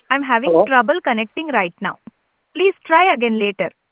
I'm having Hello. trouble connecting right now. Please try again later.